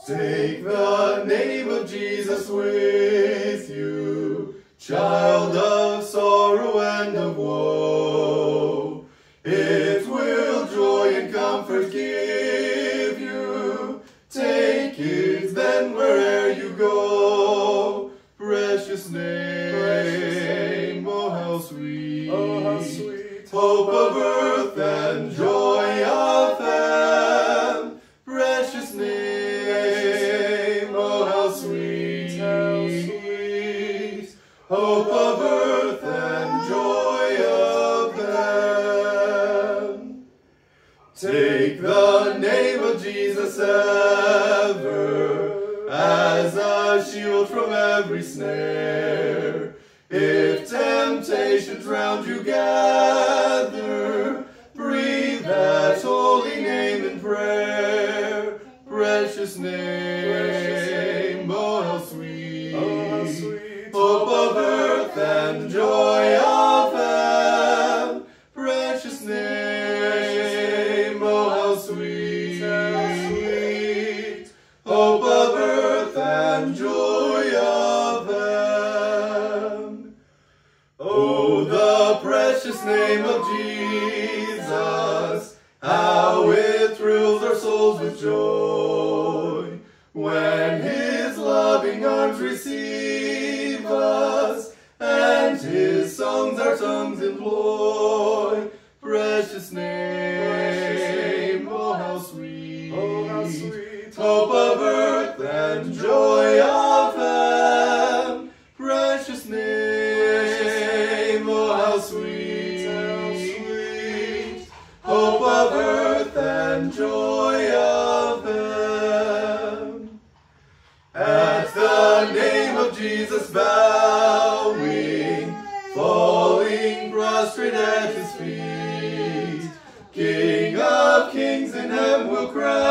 Take the name of Jesus with you, child of sorrow and of woe. It will joy and comfort give you. Take it then where'er you go. Precious name, oh how sweet, oh how sweet, hope of earth and joy of heaven. Precious name, oh how sweet, hope of earth and joy of heaven. Take the name of Jesus ever as a shield from every snare. If temptations round you gather, breathe that holy name in prayer. Precious name, oh how sweet, hope of earth and joy of heaven. Precious name, oh how sweet, hope of earth and joy of heaven. Oh, the precious name of Jesus, how it thrills our souls with joy when His loving arms receive us and His songs our tongues employ. Precious name, oh how sweet, hope of earth and joy of heaven. Precious name, oh how sweet, hope of earth and joy of heaven. At the name of Jesus bowing, falling prostrate at His feet, King of kings in heaven will crown.